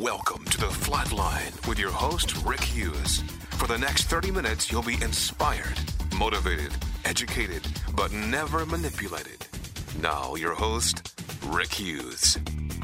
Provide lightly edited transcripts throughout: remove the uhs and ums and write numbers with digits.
Welcome to The Flatline with your host, Rick Hughes. For the next 30 minutes, you'll be inspired, motivated, educated, but never manipulated. Now, your host, Rick Hughes.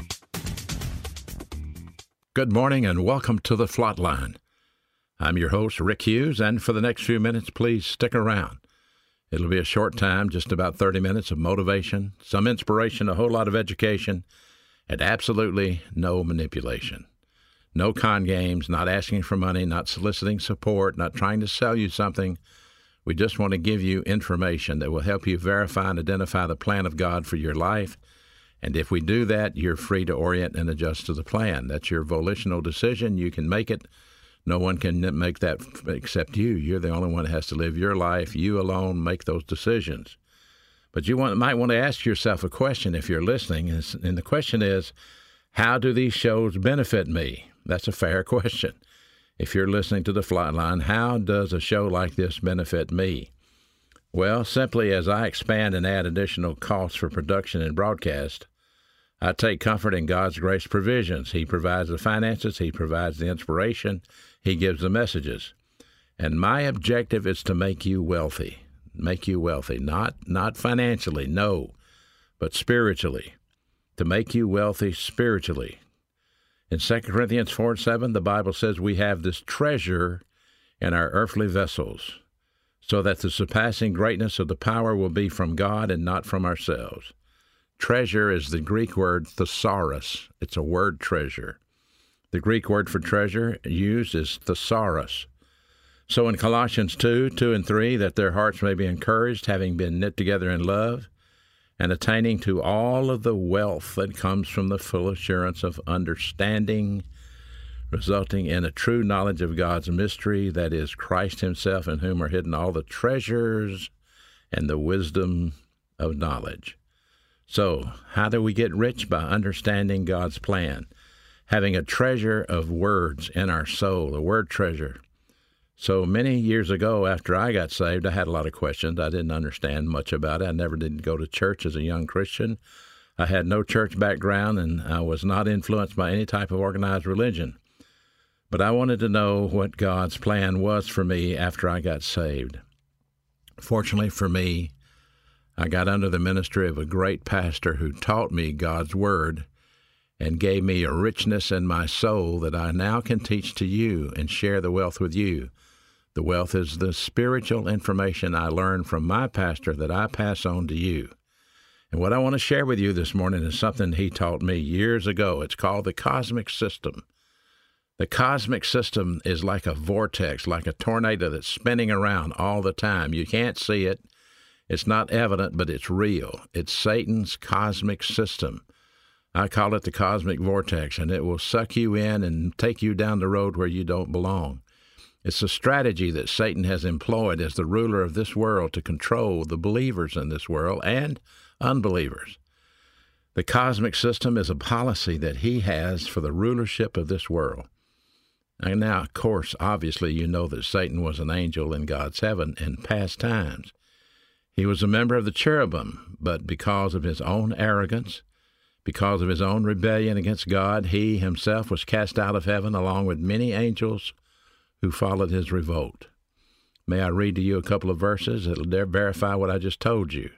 Good morning and welcome to The Flatline. I'm your host, Rick Hughes, and for the next few minutes, please stick around. It'll be a short time, just about 30 minutes of motivation, some inspiration, a whole lot of education, and absolutely no manipulation. No con games, not asking for money, not soliciting support, not trying to sell you something. We just want to give you information that will help you verify and identify the plan of God for your life. And if we do that, you're free to orient and adjust to the plan. That's your volitional decision. You can make it. No one can make that except you. You're the only one that has to live your life. You alone make those decisions. But you might want to ask yourself a question if you're listening, and the question is, how do these shows benefit me? That's a fair question. If you're listening to The Flatline, how does a show like this benefit me? Well, simply as I expand and add additional costs for production and broadcast, I take comfort in God's grace provisions. He provides the finances, He provides the inspiration, He gives the messages. And my objective is to make you wealthy. Make you wealthy, not financially, no, but spiritually. To make you wealthy spiritually. In 2 Corinthians 4:7, the Bible says we have this treasure in our earthly vessels, so that the surpassing greatness of the power will be from God and not from ourselves. Treasure is the Greek word thesaurus. It's a word treasure. The Greek word for treasure used is thesaurus. So in Colossians 2 and 3, that their hearts may be encouraged, having been knit together in love, and attaining to all of the wealth that comes from the full assurance of understanding, resulting in a true knowledge of God's mystery, that is Christ Himself, in whom are hidden all the treasures and the wisdom of knowledge. So, how do we get rich? By understanding God's plan, having a treasure of words in our soul, a word treasure. So many years ago, after I got saved, I had a lot of questions. I didn't understand much about it. I never did go to church as a young Christian. I had no church background, and I was not influenced by any type of organized religion. But I wanted to know what God's plan was for me after I got saved. Fortunately for me, I got under the ministry of a great pastor who taught me God's Word and gave me a richness in my soul that I now can teach to you and share the wealth with you. The wealth is the spiritual information I learned from my pastor that I pass on to you. And what I want to share with you this morning is something he taught me years ago. It's called the cosmic system. The cosmic system is like a vortex, like a tornado that's spinning around all the time. You can't see it. It's not evident, but it's real. It's Satan's cosmic system. I call it the cosmic vortex, and it will suck you in and take you down the road where you don't belong. It's a strategy that Satan has employed as the ruler of this world to control the believers in this world and unbelievers. The cosmic system is a policy that he has for the rulership of this world. And now, of course, obviously, you know that Satan was an angel in God's heaven in past times. He was a member of the cherubim, but because of his own arrogance, because of his own rebellion against God, he himself was cast out of heaven along with many angels who followed his revolt. May I read to you a couple of verses that will verify what I just told you.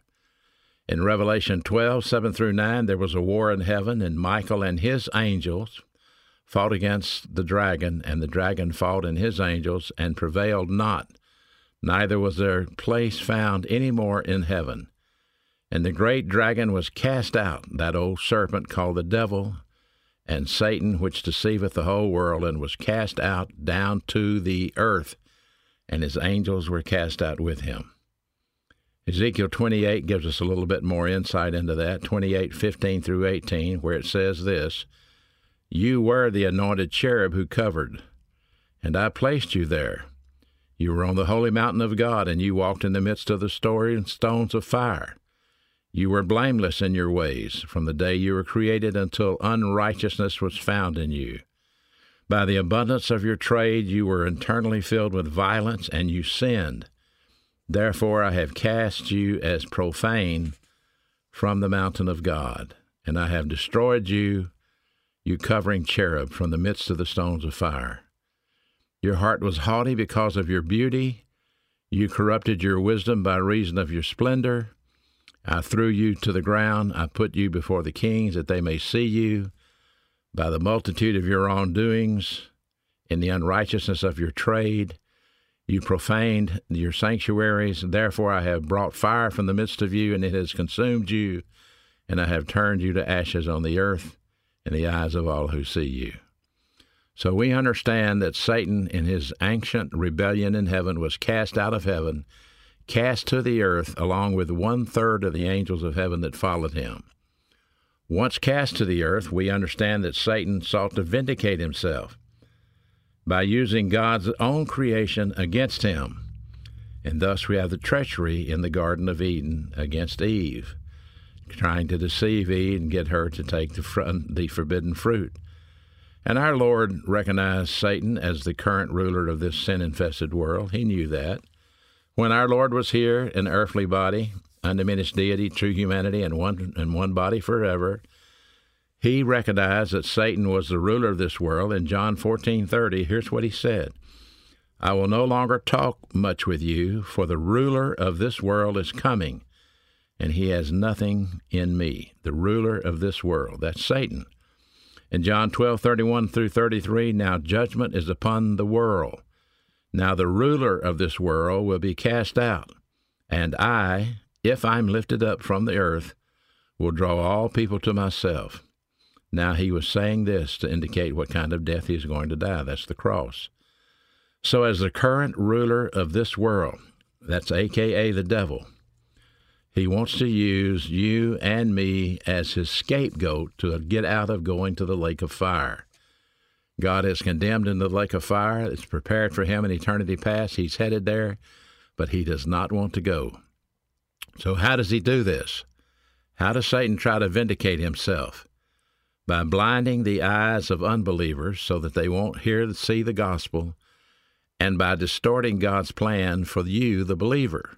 In Revelation 12:7-9, there was a war in heaven, and Michael and his angels fought against the dragon, and the dragon fought and his angels and prevailed not. Neither was their place found any more in heaven. And the great dragon was cast out, that old serpent called the devil, and Satan, which deceiveth the whole world, and was cast out down to the earth, and his angels were cast out with him. Ezekiel 28 gives us a little bit more insight into that, 28:15-18, where it says this, You were the anointed cherub who covered, and I placed you there. You were on the holy mountain of God, and you walked in the midst of the stones of fire. You were blameless in your ways from the day you were created until unrighteousness was found in you. By the abundance of your trade you were internally filled with violence, and you sinned. Therefore I have cast you as profane from the mountain of God, and I have destroyed you you covering cherub from the midst of the stones of fire. Your heart was haughty because of your beauty. You corrupted your wisdom by reason of your splendor. I threw you to the ground. I put you before the kings that they may see you. By the multitude of your wrongdoings, in the unrighteousness of your trade, you profaned your sanctuaries. Therefore I have brought fire from the midst of you, and it has consumed you, and I have turned you to ashes on the earth in the eyes of all who see you. So we understand that Satan, in his ancient rebellion in heaven, was cast out of heaven, cast to the earth, along with 1/3 of the angels of heaven that followed him. Once cast to the earth, we understand that Satan sought to vindicate himself by using God's own creation against him. And thus we have the treachery in the Garden of Eden against Eve, trying to deceive Eve and get her to take the forbidden fruit. And our Lord recognized Satan as the current ruler of this sin-infested world. He knew that. When our Lord was here in earthly body, undiminished deity, true humanity, and one body forever, he recognized that Satan was the ruler of this world. In John 14:30, here's what he said: I will no longer talk much with you, for the ruler of this world is coming, and he has nothing in me. The ruler of this world, that's Satan. In John 12:31 through 33, now judgment is upon the world. Now the ruler of this world will be cast out, and I, if I'm lifted up from the earth, will draw all people to myself. Now he was saying this to indicate what kind of death he's going to die. That's the cross. So as the current ruler of this world, that's AKA the devil, he wants to use you and me as his scapegoat to get out of going to the lake of fire. God is condemned in the lake of fire. It's prepared for him in eternity past. He's headed there, but he does not want to go. So how does he do this? How does Satan try to vindicate himself? By blinding the eyes of unbelievers so that they won't see the gospel, and by distorting God's plan for you, the believer.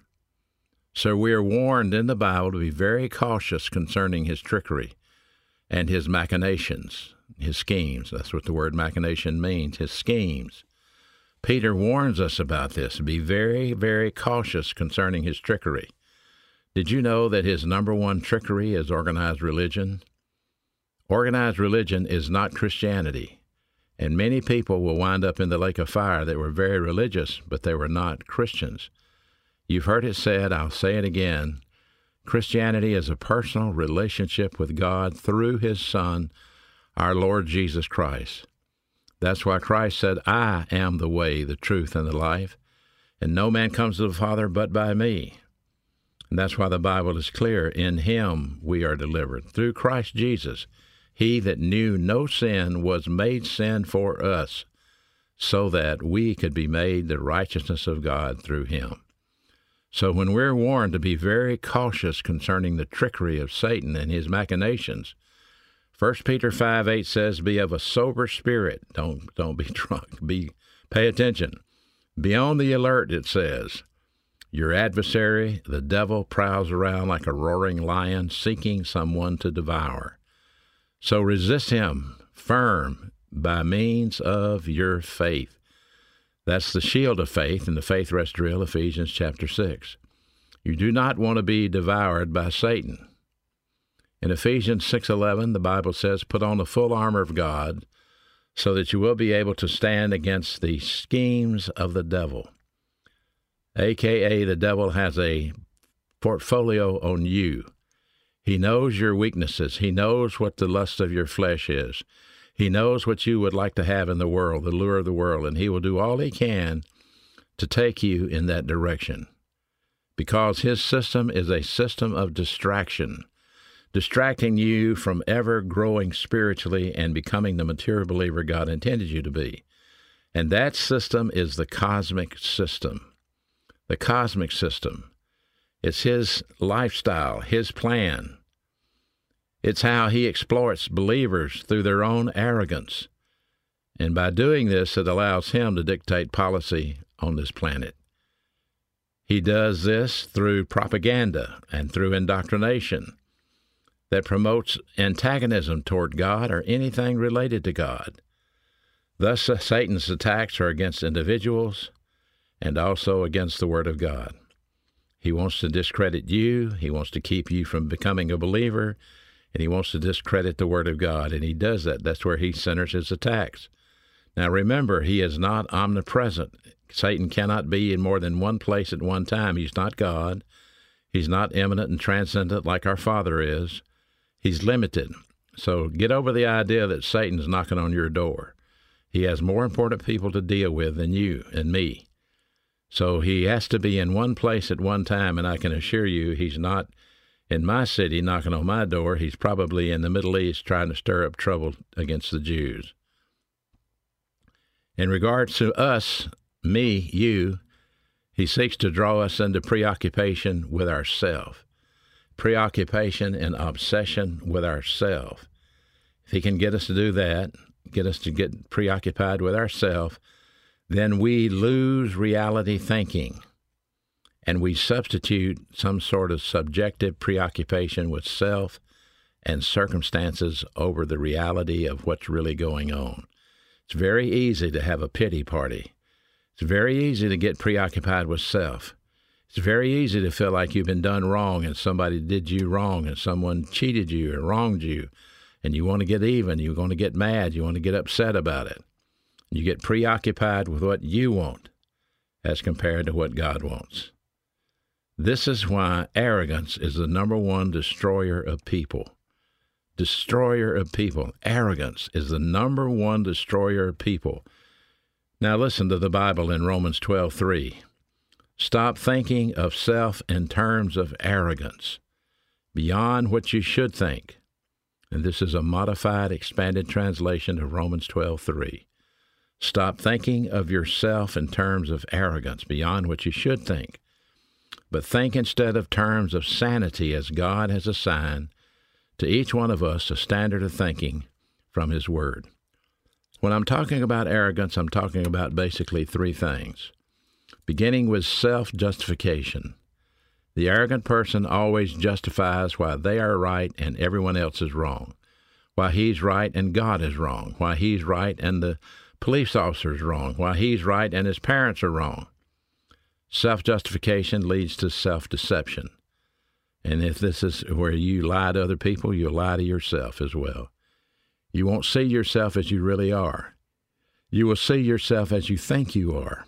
So we are warned in the Bible to be very cautious concerning his trickery and his machinations, his schemes. That's what the word machination means, his schemes. Peter warns us about this. Be very, very cautious concerning his trickery. Did you know that his number one trickery is organized religion? Organized religion is not Christianity, and many people will wind up in the lake of fire that were very religious, but they were not Christians. You've heard it said, I'll say it again, Christianity is a personal relationship with God through his Son, our Lord Jesus Christ. That's why Christ said, I am the way, the truth, and the life, and no man comes to the Father but by me. And that's why the Bible is clear. In him we are delivered. Through Christ Jesus, he that knew no sin was made sin for us, so that we could be made the righteousness of God through him. So when we're warned to be very cautious concerning the trickery of Satan and his machinations, 1 Peter 5:8 says, be of a sober spirit. Don't be drunk. Pay attention. Be on the alert, it says. Your adversary, the devil, prowls around like a roaring lion, seeking someone to devour. So resist him firm by means of your faith. That's the shield of faith in the Faith Rest Drill, Ephesians chapter 6. You do not want to be devoured by Satan. In Ephesians 6:11, the Bible says, put on the full armor of God so that you will be able to stand against the schemes of the devil. AKA, the devil has a portfolio on you. He knows your weaknesses. He knows what the lust of your flesh is. He knows what you would like to have in the world, the lure of the world, and he will do all he can to take you in that direction. Because his system is a system of distraction, distracting you from ever growing spiritually and becoming the mature believer God intended you to be. And that system is the cosmic system. The cosmic system. It's his lifestyle, his plan. It's how he exploits believers through their own arrogance. And by doing this, it allows him to dictate policy on this planet. He does this through propaganda and through indoctrination. that promotes antagonism toward God or anything related to God. Thus, Satan's attacks are against individuals and also against the Word of God. He wants to discredit you. He wants to keep you from becoming a believer, and he wants to discredit the Word of God, and he does that. That's where he centers his attacks. Now, remember, he is not omnipresent. Satan cannot be in more than one place at one time. He's not God. He's not immanent and transcendent like our Father is. He's limited. So get over the idea that Satan's knocking on your door. He has more important people to deal with than you and me. So he has to be in one place at one time, and I can assure you he's not in my city knocking on my door. He's probably in the Middle East trying to stir up trouble against the Jews. In regards to us, me, you, he seeks to draw us into preoccupation with ourself. Preoccupation and obsession with ourself. If he can get us to do that, get us to get preoccupied with ourself, then we lose reality thinking, and we substitute some sort of subjective preoccupation with self and circumstances over the reality of what's really going on. It's very easy to have a pity party. It's very easy to get preoccupied with self. It's very easy to feel like you've been done wrong and somebody did you wrong and someone cheated you or wronged you, and you want to get even, you're going to get mad, you want to get upset about it. You get preoccupied with what you want as compared to what God wants. This is why arrogance is the number one destroyer of people. Destroyer of people. Arrogance is the number one destroyer of people. Now listen to the Bible in Romans 12:3. Stop thinking of self in terms of arrogance, beyond what you should think. And this is a modified, expanded translation of Romans 12:3. Stop thinking of yourself in terms of arrogance, beyond what you should think. But think instead of terms of sanity, as God has assigned to each one of us a standard of thinking from His Word. When I'm talking about arrogance, I'm talking about basically three things. Beginning with self-justification. The arrogant person always justifies why they are right and everyone else is wrong, why he's right and God is wrong, why he's right and the police officer is wrong, why he's right and his parents are wrong. Self-justification leads to self-deception. And if this is where you lie to other people, you'll lie to yourself as well. You won't see yourself as you really are. You will see yourself as you think you are.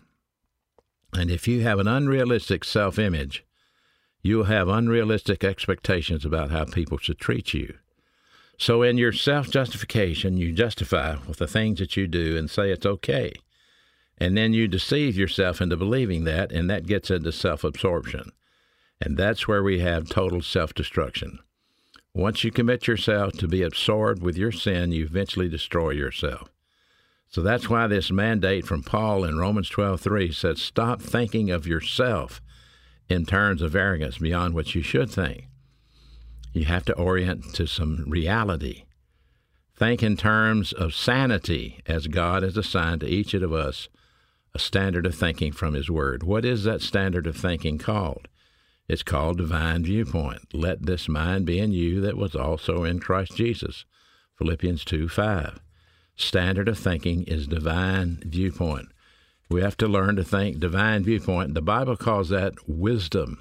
And if you have an unrealistic self-image, you'll have unrealistic expectations about how people should treat you. So in your self-justification, you justify with the things that you do and say it's okay. And then you deceive yourself into believing that, and that gets into self-absorption. And that's where we have total self-destruction. Once you commit yourself to be absorbed with your sin, you eventually destroy yourself. So that's why this mandate from Paul in Romans 12:3 says, stop thinking of yourself in terms of arrogance beyond what you should think. You have to orient to some reality. Think in terms of sanity, as God has assigned to each of us a standard of thinking from His Word. What is that standard of thinking called? It's called divine viewpoint. Let this mind be in you that was also in Christ Jesus. Philippians 2:5. Standard of thinking is divine viewpoint. We have to learn to think divine viewpoint. The Bible calls that wisdom.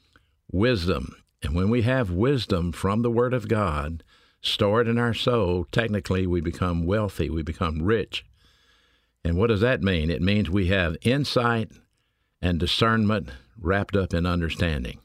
Wisdom. And when we have wisdom from the Word of God stored in our soul, technically we become wealthy, we become rich. And what does that mean? It means we have insight and discernment wrapped up in understanding.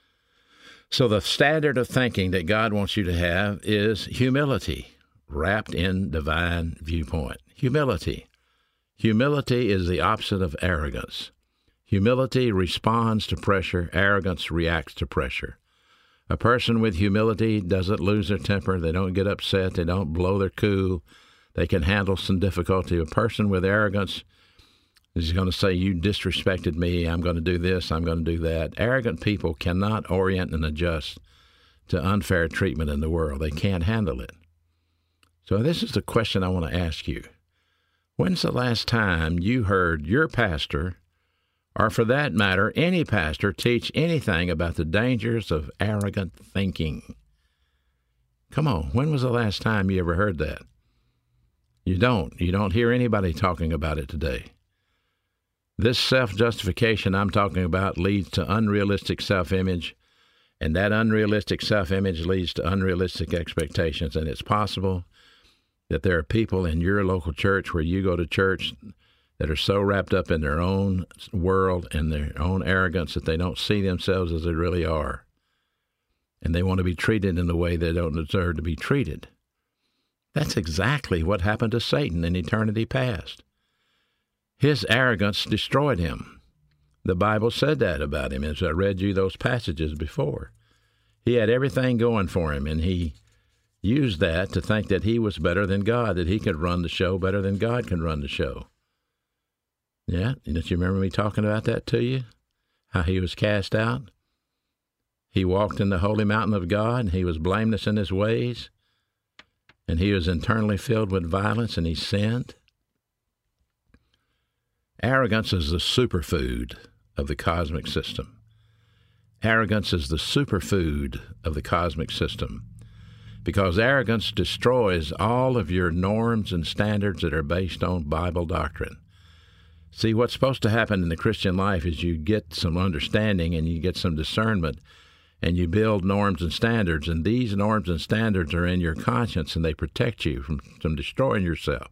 So the standard of thinking that God wants you to have is humility, wrapped in divine viewpoint. Humility. Humility is the opposite of arrogance. Humility responds to pressure. Arrogance reacts to pressure. A person with humility doesn't lose their temper. They don't get upset. They don't blow their cool. They can handle some difficulty. A person with arrogance is going to say, you disrespected me. I'm going to do this. I'm going to do that. Arrogant people cannot orient and adjust to unfair treatment in the world. They can't handle it. So this is the question I want to ask you. When's the last time you heard your pastor, or for that matter, any pastor, teach anything about the dangers of arrogant thinking? Come on, when was the last time you ever heard that? You don't hear anybody talking about it today. This self-justification I'm talking about leads to unrealistic self-image, and that unrealistic self-image leads to unrealistic expectations. And it's possible that there are people in your local church where you go to church that are so wrapped up in their own world and their own arrogance that they don't see themselves as they really are. And they want to be treated in the way they don't deserve to be treated. That's exactly what happened to Satan in eternity past. His arrogance destroyed him. The Bible said that about him as I read you those passages before. He had everything going for him, and he used that to think that he was better than God, that he could run the show better than God can run the show. Yeah, don't you remember me talking about that to you? How he was cast out? He walked in the holy mountain of God, and he was blameless in his ways, and he was internally filled with violence, and he sinned. Arrogance is the superfood of the cosmic system. Arrogance is the superfood of the cosmic system because arrogance destroys all of your norms and standards that are based on Bible doctrine. See, what's supposed to happen in the Christian life is you get some understanding and you get some discernment and you build norms and standards, and these norms and standards are in your conscience and they protect you from destroying yourself.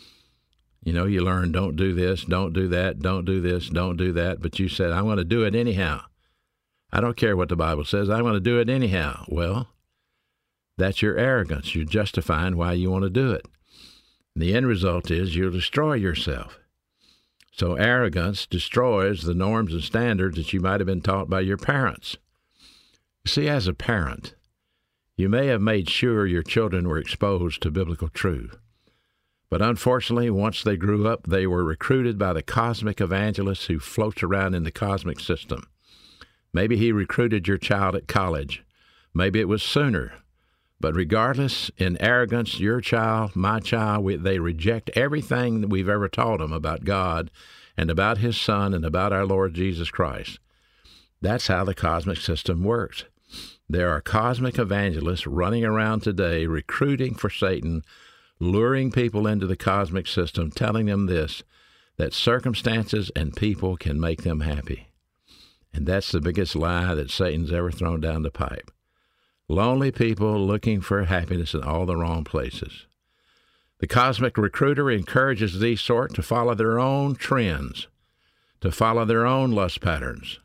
You know, you learn, don't do this, don't do that, don't do this, don't do that, but you said, I'm going to do it anyhow. I don't care what the Bible says, I'm going to do it anyhow. Well, that's your arrogance. You're justifying why you want to do it. And the end result is you'll destroy yourself. So arrogance destroys the norms and standards that you might have been taught by your parents. See, as a parent, you may have made sure your children were exposed to biblical truth. But unfortunately, once they grew up, they were recruited by the cosmic evangelist who floats around in the cosmic system. Maybe he recruited your child at college. Maybe it was sooner. But regardless, in arrogance, your child, my child, they reject everything that we've ever taught them about God and about His Son and about our Lord Jesus Christ. That's how the cosmic system works. There are cosmic evangelists running around today recruiting for Satan, luring people into the cosmic system, telling them this, that circumstances and people can make them happy. And that's the biggest lie that Satan's ever thrown down the pipe. Lonely people looking for happiness in all the wrong places. The cosmic recruiter encourages these sort to follow their own trends, to follow their own lust patterns.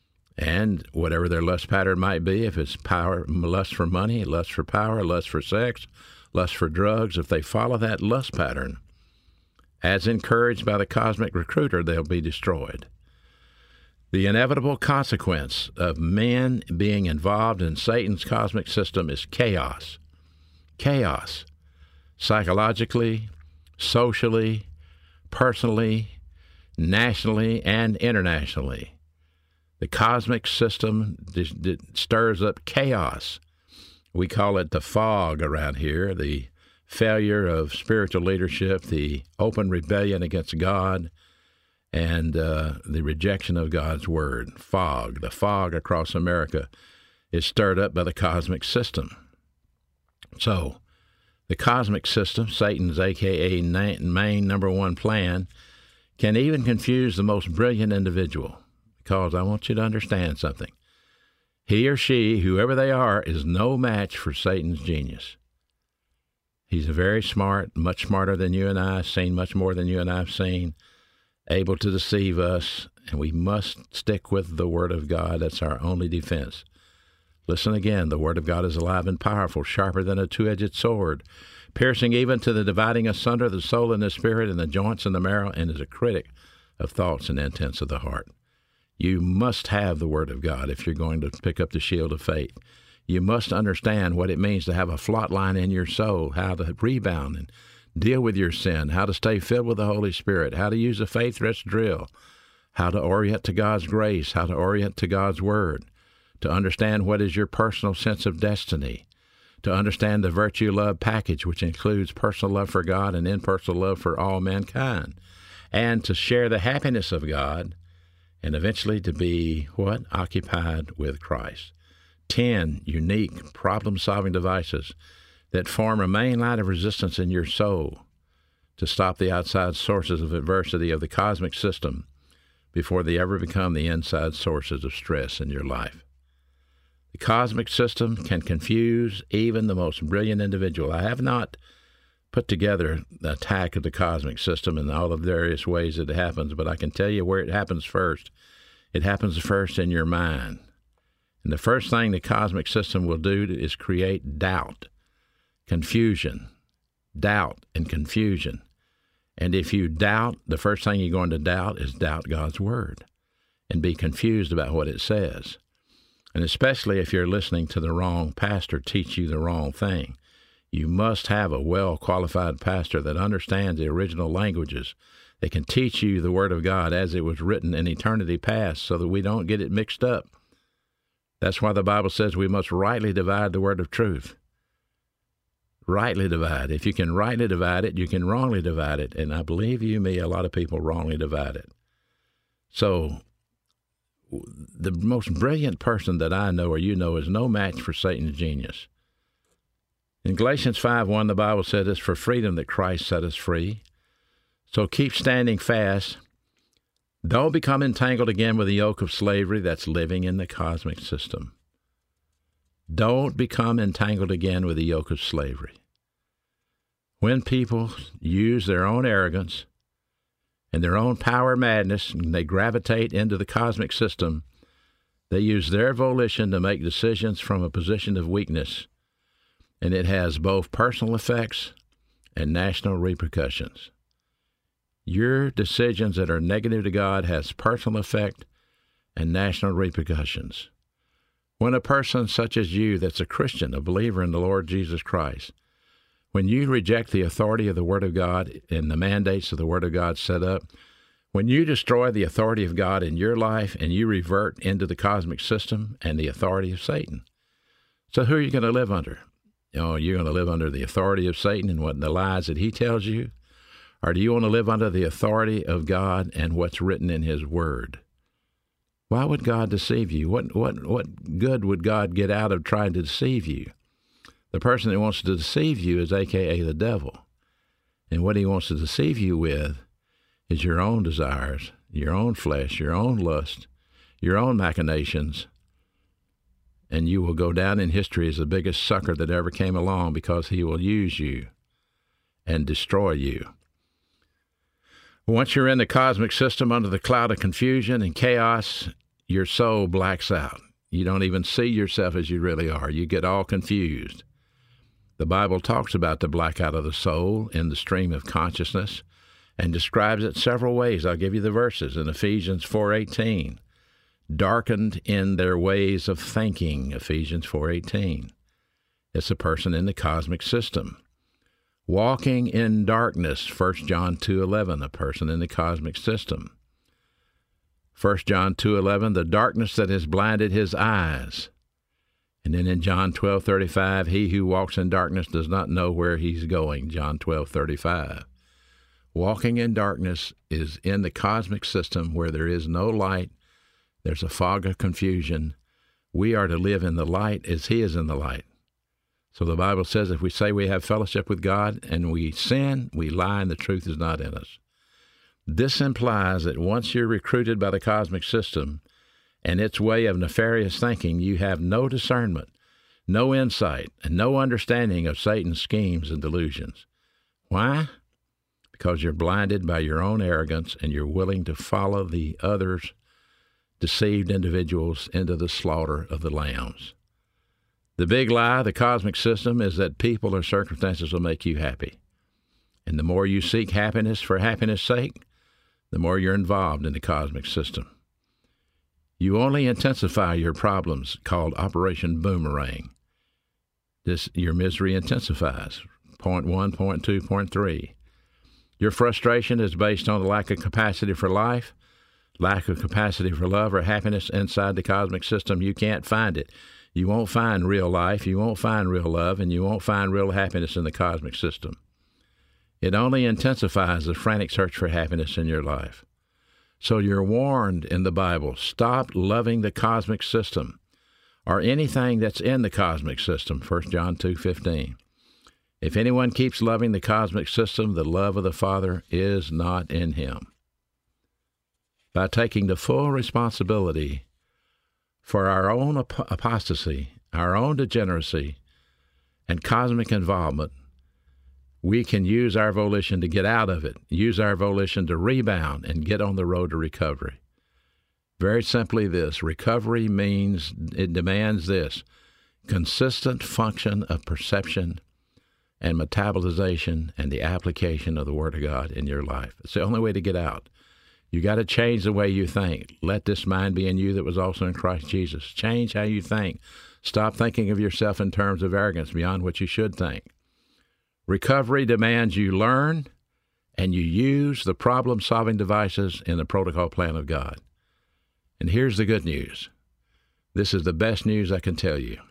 And whatever their lust pattern might be, if it's power, lust for money, lust for power, lust for sex, lust for drugs, if they follow that lust pattern, as encouraged by the cosmic recruiter, they'll be destroyed. The inevitable consequence of men being involved in Satan's cosmic system is chaos. Chaos. Psychologically, socially, personally, nationally, and internationally. The cosmic system stirs up chaos. We call it the fog around here, the failure of spiritual leadership, the open rebellion against God, and the rejection of God's word. Fog. The fog across America is stirred up by the cosmic system. So, the cosmic system, Satan's a.k.a. main number one plan, can even confuse the most brilliant individual. Because I want you to understand something. He or she, whoever they are, is no match for Satan's genius. He's very smart, much smarter than you and I, seen much more than you and I have seen, able to deceive us, and we must stick with the Word of God. That's our only defense. Listen again, the Word of God is alive and powerful, sharper than a two-edged sword, piercing even to the dividing asunder the soul and the spirit and the joints and the marrow, and is a critic of thoughts and intents of the heart. You must have the Word of God if you're going to pick up the shield of faith. You must understand what it means to have a flot line in your soul, how to rebound and deal with your sin, how to stay filled with the Holy Spirit, how to use a faith rest drill, how to orient to God's grace, how to orient to God's Word, to understand what is your personal sense of destiny, to understand the virtue love package, which includes personal love for God and impersonal love for all mankind, and to share the happiness of God, and eventually to be, what? Occupied with Christ. 10 unique problem-solving devices that form a main line of resistance in your soul to stop the outside sources of adversity of the cosmic system before they ever become the inside sources of stress in your life. The cosmic system can confuse even the most brilliant individual. I have not put together the attack of the cosmic system in all the various ways that it happens, but I can tell you where it happens first. It happens first in your mind. And the first thing the cosmic system will do is create doubt, confusion, doubt and confusion. And if you doubt, the first thing you're going to doubt is doubt God's Word and be confused about what it says. And especially if you're listening to the wrong pastor teach you the wrong thing. You must have a well-qualified pastor that understands the original languages. They can teach you the Word of God as it was written in eternity past so that we don't get it mixed up. That's why the Bible says we must rightly divide the word of truth. Rightly divide. If you can rightly divide it, you can wrongly divide it. And I believe you me, a lot of people wrongly divide it. So the most brilliant person that I know or you know is no match for Satan's genius. In Galatians 5:1, the Bible says it's for freedom that Christ set us free. So keep standing fast. Don't become entangled again with the yoke of slavery that's living in the cosmic system. Don't become entangled again with the yoke of slavery. When people use their own arrogance and their own power madness, and they gravitate into the cosmic system, they use their volition to make decisions from a position of weakness, and it has both personal effects and national repercussions. Your decisions that are negative to God has personal effect and national repercussions. When a person such as you that's a Christian, a believer in the Lord Jesus Christ, when you reject the authority of the Word of God and the mandates of the Word of God set up, when you destroy the authority of God in your life and you revert into the cosmic system and the authority of Satan. So who are you going to live under? You're going to live under the authority of Satan and what the lies that he tells you? Or do you want to live under the authority of God and what's written in his Word? Why would God deceive you? What good would God get out of trying to deceive you? The person that wants to deceive you is a.k.a. the devil. And what he wants to deceive you with is your own desires, your own flesh, your own lust, your own machinations. And you will go down in history as the biggest sucker that ever came along because he will use you and destroy you. Once you're in the cosmic system under the cloud of confusion and chaos, your soul blacks out. You don't even see yourself as you really are. You get all confused. The Bible talks about the blackout of the soul in the stream of consciousness and describes it several ways. I'll give you the verses. In Ephesians 4:18, darkened in their ways of thinking, Ephesians 4:18. It's a person in the cosmic system. Walking in darkness, 1 John 2:11, a person in the cosmic system. 1 John 2:11, the darkness that has blinded his eyes. And then in John 12:35, he who walks in darkness does not know where he's going, John 12:35. Walking in darkness is in the cosmic system where there is no light. There's a fog of confusion. We are to live in the light as he is in the light. So the Bible says if we say we have fellowship with God and we sin, we lie and the truth is not in us. This implies that once you're recruited by the cosmic system and its way of nefarious thinking, you have no discernment, no insight, and no understanding of Satan's schemes and delusions. Why? Because you're blinded by your own arrogance and you're willing to follow the others, deceived individuals, into the slaughter of the lambs. The big lie of the cosmic system is that people or circumstances will make you happy. And the more you seek happiness for happiness' sake, the more you're involved in the cosmic system. You only intensify your problems, called Operation Boomerang. Your misery intensifies. Point 1, point 2, point 3. Your frustration is based on the lack of capacity for life, lack of capacity for love or happiness inside the cosmic system. You can't find it. You won't find real life, you won't find real love, and you won't find real happiness in the cosmic system. It only intensifies the frantic search for happiness in your life. So you're warned in the Bible, stop loving the cosmic system, or anything that's in the cosmic system, 1 John 2:15. If anyone keeps loving the cosmic system, the love of the Father is not in him. By taking the full responsibility for our own apostasy, our own degeneracy, and cosmic involvement, we can use our volition to get out of it, use our volition to rebound and get on the road to recovery. Very simply this, recovery means, it demands this, consistent function of perception and metabolization and the application of the Word of God in your life. It's the only way to get out. You got to change the way you think. Let this mind be in you that was also in Christ Jesus. Change how you think. Stop thinking of yourself in terms of arrogance beyond what you should think. Recovery demands you learn and you use the problem-solving devices in the protocol plan of God. And here's the good news. This is the best news I can tell you.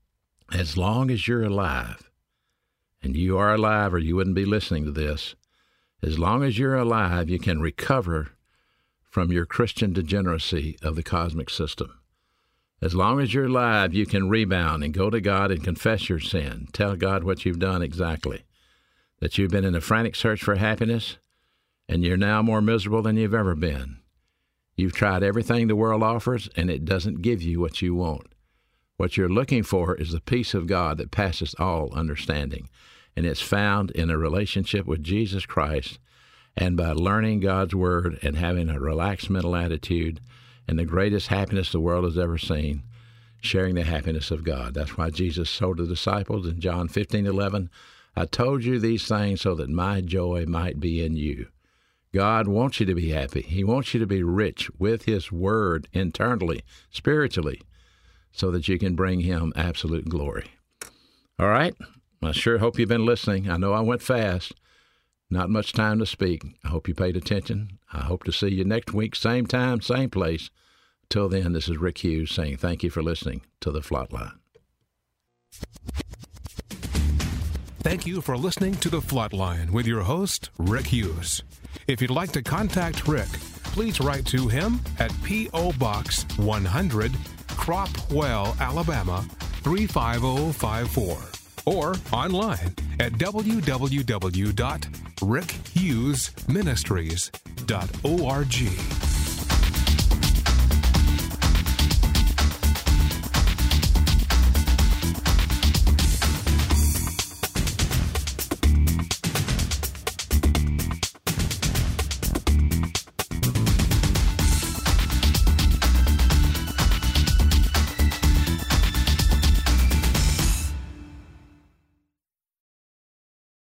As long as you're alive, and you are alive or you wouldn't be listening to this, as long as you're alive, you can recover from your Christian degeneracy of the cosmic system. As long as you're alive, you can rebound and go to God and confess your sin. Tell God what you've done exactly. That you've been in a frantic search for happiness, and you're now more miserable than you've ever been. You've tried everything the world offers, and it doesn't give you what you want. What you're looking for is the peace of God that passes all understanding, and it's found in a relationship with Jesus Christ and by learning God's Word and having a relaxed mental attitude and the greatest happiness the world has ever seen, sharing the happiness of God. That's why Jesus told the disciples in John 15:11, I told you these things so that my joy might be in you. God wants you to be happy. He wants you to be rich with His Word internally, spiritually, so that you can bring Him absolute glory. All right? I sure hope you've been listening. I know I went fast. Not much time to speak. I hope you paid attention. I hope to see you next week, same time, same place. Till then, this is Rick Hughes saying thank you for listening to The Flatline. Thank you for listening to The Flatline with your host, Rick Hughes. If you'd like to contact Rick, please write to him at P.O. Box 100, Cropwell, Alabama, 35054. Or online at www.rickhughesministries.org.